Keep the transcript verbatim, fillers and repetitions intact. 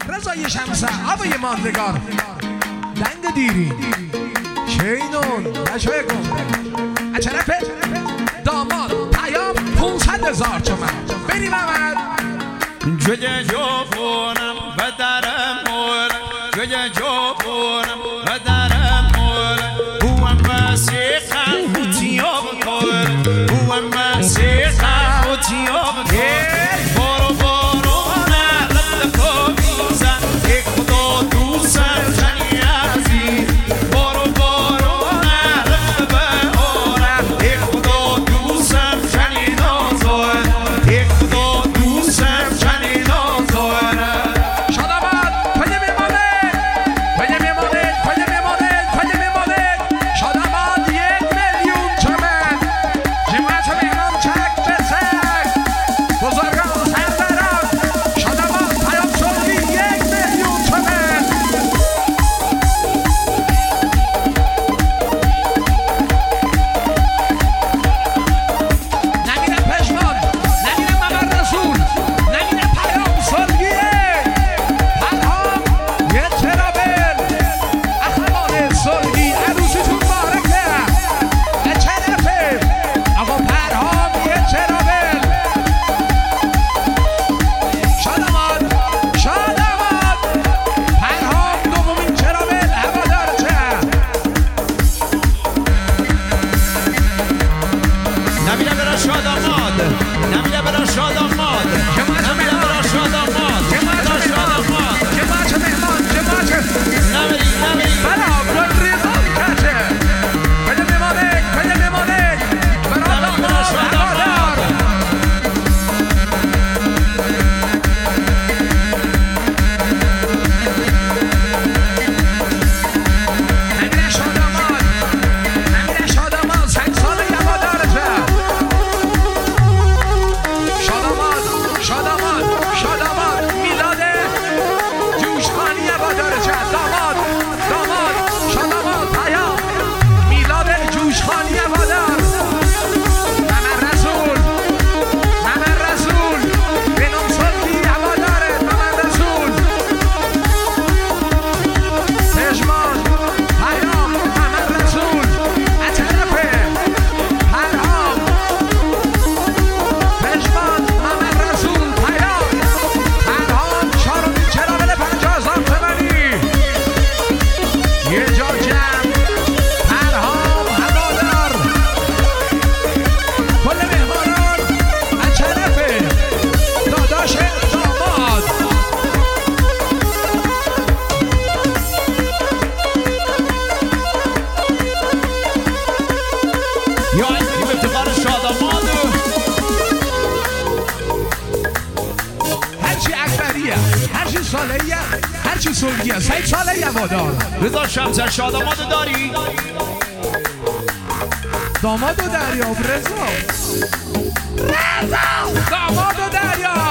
رضای شمسه آبای ماندگار دنگ دیری شینون نشوه کن اچرف داماد پیام پونصد هزار تومن بریم اول جوجه جوفونم بدرم مولم جوجه جوفونم بدرم مولم هو مسیحا خوتیاب کن هو مسیحا خوتیاب کن بارو بارو نقل کبیزن یک خدا دوستم جنی عزیز بارو بارو نقل به آرم یک خدا دوستم جنی نازار یک خدا دوستم جنی نازار شاداباد پنجه میمانه پنجه میمانه پنجه میمانه پنجه میمانه شاداباد یک میلیون تومن جمعیت مهمان چک بسک بزرگان سرداران شاداباد پیام صلحی یک میلیون تومن نمیره پشمان نمیره مقر رسول نمیره پیام صلحیه پرهام یه ترابل اخوان صلحی عروستون مبارکه اچرفه آقا پرهام یه ترابل شاداماد شاداماد پرهام دومین ترابل هوادارته نمیره برا شاداماد نمیره برا شاداماد جماعت نمیره مهمان برا شاداماد جماعت برا مهمان شاداماد جماعت مهمان جماعت نمیری نمیری برا رضا کته پنجه میمانه پنجه میمانه برا نمیری برا داماد هوادار شاداماد نمیره شاداماد نمیره شاداماد سنگ سال هوادارته شاداماد شاداماد شاداماد میلاد جوشخانی هوادارته داماد داماد شاداماد پیام میلاد جوشخانی هوادار ممر رسول ممر رسول بنام صلحی هواداره ممر رسول پشمان پیام ممر رسول اچرفه پرهام پشمان ممر رسول پیام پرهام چهارمین چراغل پنجاه هزار تومانی یه جا جمع پرهام هوادار کل مهمانان اچرفه داداش داماد یا این افتخار شاداماد هرچی اکبریه هرچی سالهیه هرچی سلگیه سعید ساله هوادار رضا شمس شاداماد داری داماد و دریاب رضا رضا داماد و دریاب